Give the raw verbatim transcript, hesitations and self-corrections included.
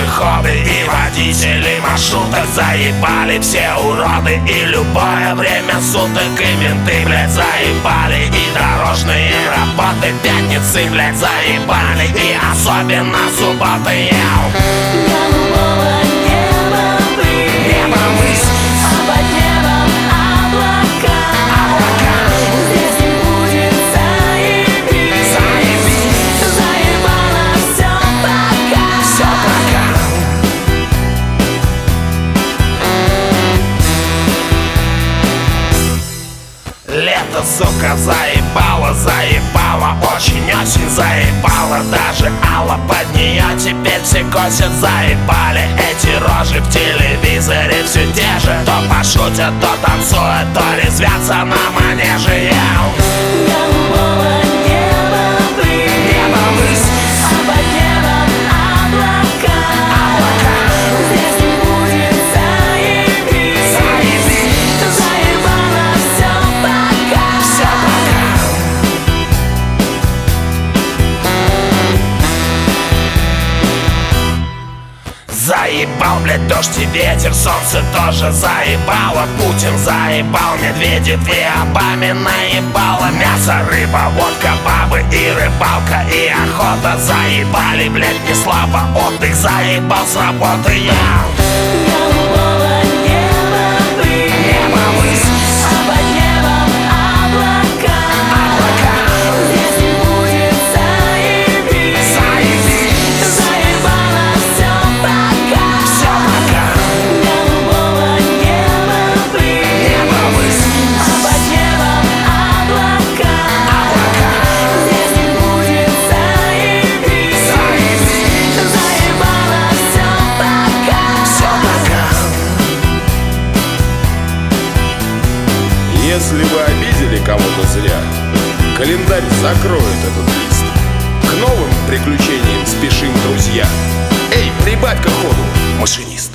пешеходы и водители маршруток. Заебали все уроды и любое время суток. И менты, блядь, заебали, и дорожные работы. Пятницы, блядь, заебали, и особенно субботы. Голубого неба высь, Небо высь, а под небом облака. Здесь не будет заебись, заебись, заебало всё пока. всё пока. Лето, сука, заебало, заебало, очень-очень заебало. Даже Алла под нее теперь все косят, заебали. Эти рожи в телевизоре все те же. То пошутят, то танцуют, то резвятся на манеже. Голубого неба высь, Небо высь, а под небом облака. Здесь не будет заебись, заебись, заебало всё пока. всё пока. Заебал, блядь, дождь и ветер, солнце тоже заебало. Путин заебал, Медведев и Обаме наебало. Мясо, рыба, водка, бабы и рыбалка, и охота заебали, блядь, не слабо. Отдых заебал с работы я. Голубого неба высь, Небо высь, а под небом облака. Здесь не будет заебись, заебись, заебало всё пока. всё пока. Голубого неба высь, Небо высь, а под небом облака. Здесь не будет заебись, заебись, заебало всё пока. всё пока. Если вы обидели кого-то зря, календарь закроет этот лист. К новым приключениям спешим, друзья. Эй, прибавь-ка ходу, машинист.